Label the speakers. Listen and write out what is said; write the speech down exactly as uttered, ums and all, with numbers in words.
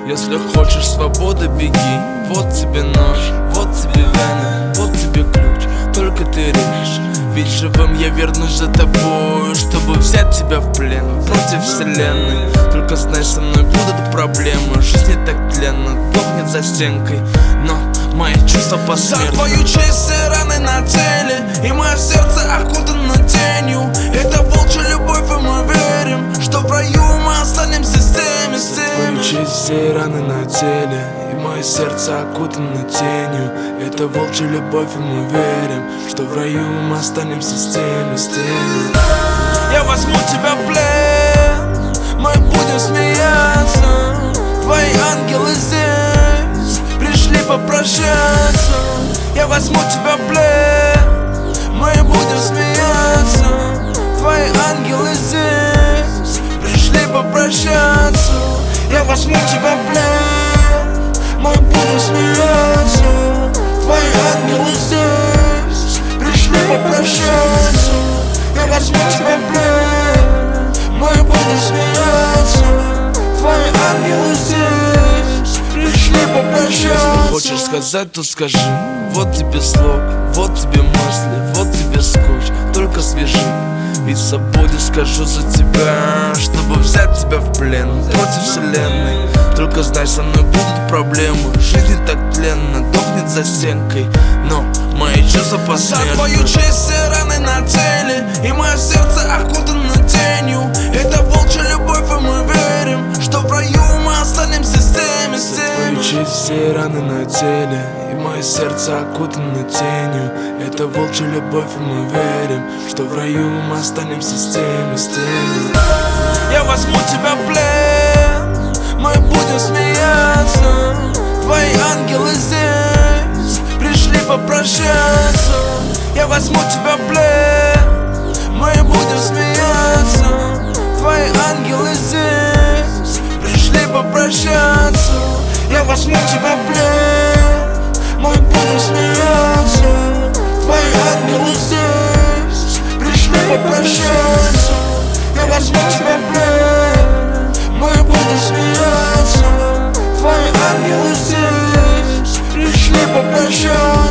Speaker 1: Если хочешь свободы, беги. Вот тебе нож, вот тебе вены, вот тебе ключ. Только ты решишь, ведь живым я вернусь за тобой, чтобы взять тебя в плен против вселенной. Только знай, со мной будут проблемы. Жизнь не так тленна, дохнет за стенкой, но мои чувства посмертны.
Speaker 2: За твою честь все раны на теле, и мое сердце окутано тенью. Это волчья любовь, и мы верим, что в раю мы останемся с теми, с теми.
Speaker 1: За твою честь все раны на теле, и мое сердце окутано тенью. Это волчья любовь, и мы верим, что в раю мы останемся с теми, с теми.
Speaker 2: Я возьму тебя в плен, мы будем смеяться. Твои ангелы здесь пришли попрощаться. Я возьму тебя в плен, мы будем смеяться. Твои ангелы здесь пришли попрощаться. Я возьму тебя в плен, мы будем смеяться. Твои ангелы здесь пришли попрощаться. Я возьму тебя в плен, мы будем смеяться. Твои ангелы здесь пришли попрощаться.
Speaker 1: Если хочешь сказать, то скажи. Вот тебе слог, вот тебе мысли, вот тебе скотч. Только свяжи, ведь в свободе скажу за тебя, чтобы взять тебя в плен против вселенной. Только знай, со мной будут проблемы. Жизнь не так тленна, дохнет за стенкой, но мои чувства посмертны.
Speaker 2: За твою честь все раны на теле, и мое сердце окутано тенью. Это волчья любовь, и мы верим, что в раю мы останемся с теми, с теми.
Speaker 1: За твою честь все раны на теле, и мое сердце окутано тенью. Это волчья любовь, и мы верим, что в раю мы останемся с теми, с теми.
Speaker 2: Я возьму тебя в плен, мы будем смеяться. Твои ангелы здесь пришли попрощаться. Я возьму тебя в плен, мы будем смеяться. Твои ангелы здесь пришли попрощаться. Я возьму тебя в плен, мы будем смеяться. Твои ангелы здесь пришли попрощаться. Я возьму тебя в плен, мы будем смеяться. Твои ангелы здесь пришли попрощаться.